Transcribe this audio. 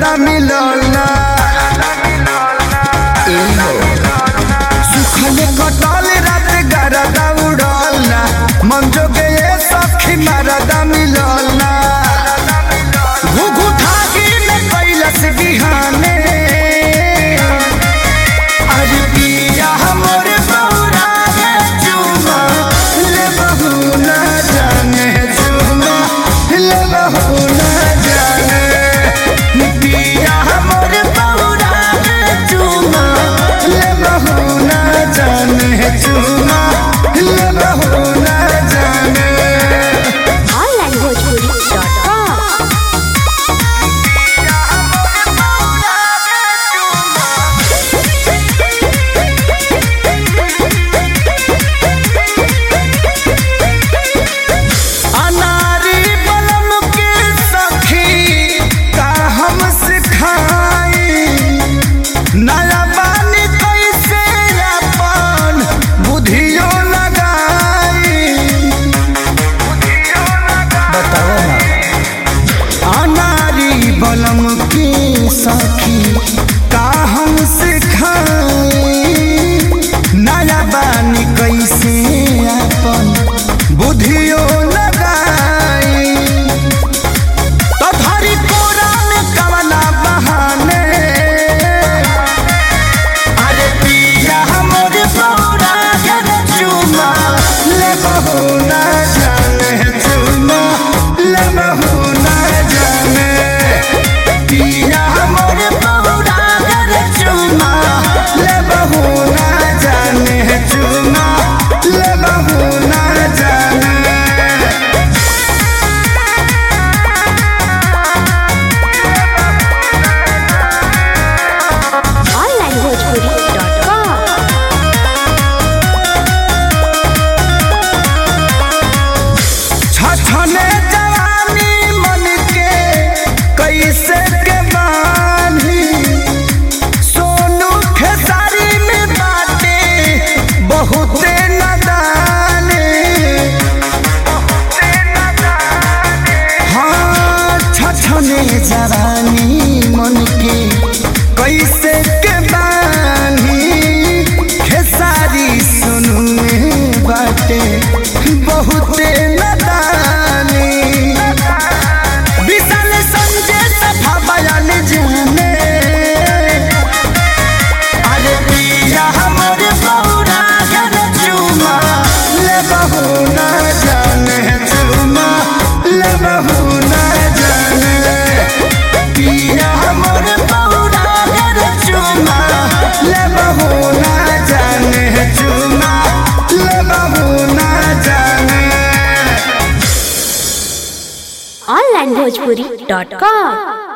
मरदा मिलना सुखल कटल रात गरदा उड़लना मन जोगे ये सखी मरदा मिलना घुघु ठागी में कैलस बिहाने अरे पिया हमर बौरा गे चुमा ले बहू न जाने चुमा ले बहू न जाने पिया हमर बौरा गे चुमा ले बहू न जाने चुमा ले बहू न जाने सखी का हम सिखाई नया बानी कैसे अपन बुधियो लगाई तो धरी कोरा में कवना बहाने अरे पिया हमर बौरा गे चुमा ले बहू न जाने चुमा ले बहू न जाने पिया हमर बौरा गे चुमा ले बहू न जाने चुमा ले बहू न जाने छछने जवानी मन के कैसे के बानी सोनू खेसारी में बाटे बहुते नदाने हाँ छछने जवानी मन के कैसे के बानी खेसारी सोनू में बाटे बहुते नदाने विशाल संजय सभा बयान जाने अरे पिया हमर बौरा गे चुमा ले बहू न जाने चुमा ले बहू न जाने पिया हमर बौरा गे चुमा ले बहू न जाने चुमा ले बहू न जाने onlinebhojpuri.com